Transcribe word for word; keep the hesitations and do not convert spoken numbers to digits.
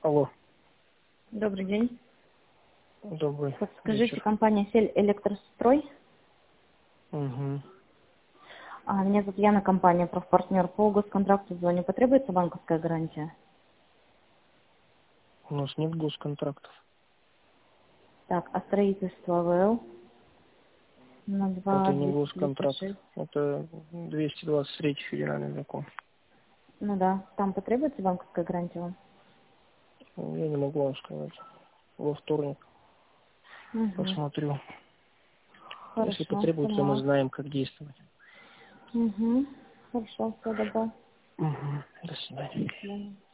Алло. Добрый день. Добрый Подскажите, вечер. компания «Сель Электрострой». Угу. А, меня зовут Яна, компания «Профпартнер». По госконтракту в зоне потребуется банковская гарантия? У нас нет госконтрактов. Так, а строительство АВЛ на Это два не двести тридцать госконтракт. шесть. Это двести двадцать третий федеральный закон. Ну да, там потребуется банковская гарантия вам? Я не могу вам сказать. Во вторник Угу. посмотрю. Если Хорошо, потребуется, мы поняла. знаем, как действовать. Угу. Хорошо, все, добро. Угу. До До свидания. свидания.